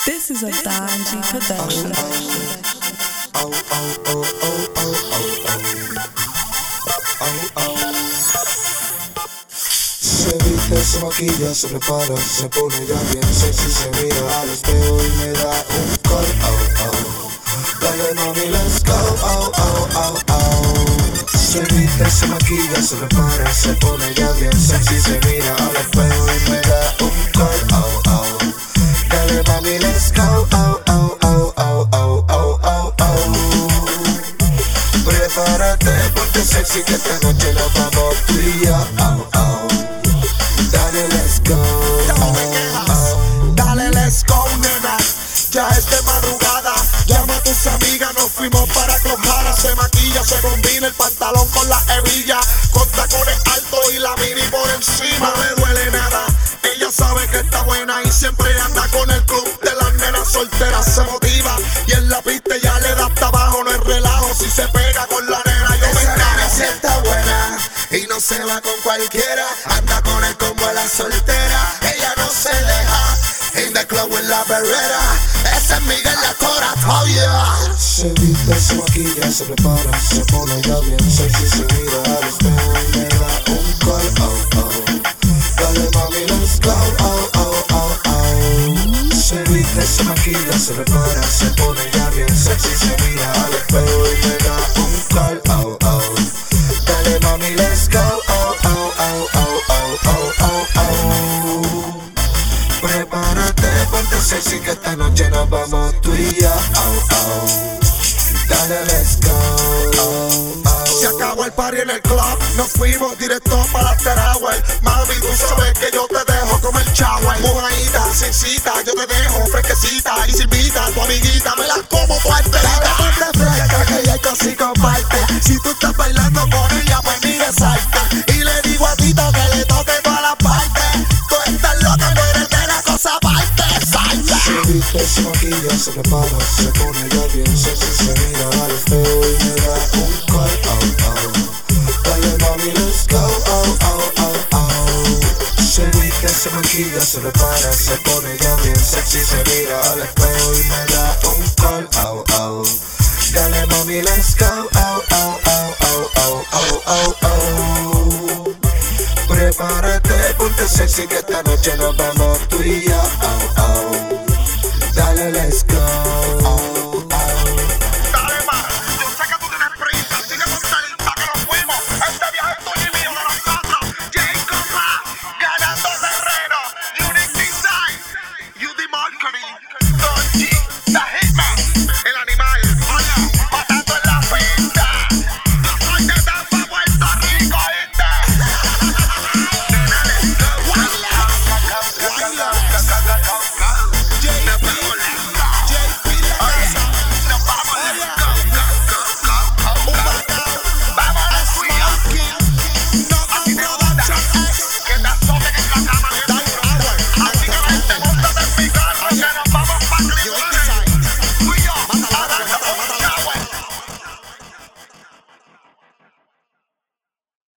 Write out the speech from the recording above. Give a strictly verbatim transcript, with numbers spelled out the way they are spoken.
This is a Donji production. Oh, oh, oh, oh, oh, oh, oh, oh. Se viste, se maquilla, se prepara, se pone ya bien sexy, se mira al espejo y me da un call. Oh, oh. Dale mami, let's go. Oh, oh, oh, oh. Se viste, se maquilla, se prepara, se pone ya bien sexy, se mira al espejo y me da un call. Oh, oh. Dale mami, let's go. Oh, oh, oh, oh, oh, oh, oh, oh. Prepárate porque sexy que esta noche nos vamos tú y yo. Oh, oh. Dale, let's go. No me quejas. Dale, let's go, nena. Ya es de madrugada. Llama a tus amigas, nos fuimos para Clojara. Se maquilla, se combina el pantalón con la hebilla, con tacones altos y la mini por encima. No le duele nada, ella sabe que está buena y siempre anda con el club de las nenas solteras. Se motiva y en la pista ya le da hasta abajo. No es relajo si se pega con la nena. Yo me Esa nena encargo. sí está buena y no se va con cualquiera. Anda con él como la soltera. Ella no se deja. In the club en la perrera. Esa es Miguel la Cora, oh yeah. Se viste, se maquilla, se prepara, se pone ya bien sexy, se mira al espejo y me da un call. Oh, oh. Dale mami, let's go. Oh, oh, oh, oh. Se viste, se maquilla, se prepara, se pone ya bien sexy, se mira al espejo y me da un call. Oh, oh. Dale mami, let's go. Oh, oh, oh, oh, oh, oh, oh, oh. Prepárate, ponte sexy que esta noche nos vamos tú y yo. Oh, oh. Dale, let's go. Oh, oh. Se acabó el party en el club, nos fuimos directo para la Terraway. Mami, tú sabes que yo te dejo como el shower. Mojadita, sin cita, yo te dejo fresquecita. Y si invita a tu amiguita, me la como tu arterita. Ponte fresca que ella casi comparte. Si tú estás bailando con ella, pues ni resalte. Y le digo a Tito que le toque toda la parte. Tú estás loca, no eres de la cosa aparte. Salte. Se viste, se maquilla, se prepara, se pone ya bien sexy, se mira al espejo y me da un call. Oh, oh. Dale mami, let's go. Oh, oh, oh, oh. Se viste, se maquilla, se prepara, se pone ya bien sexy, se mira al espejo y me da un call. Oh, oh. Dale mami, let's go. Oh, oh, oh, oh, oh, oh, oh, oh. Prepárate, ponte sexy que esta noche nos vamos tú y yo. Oh, oh.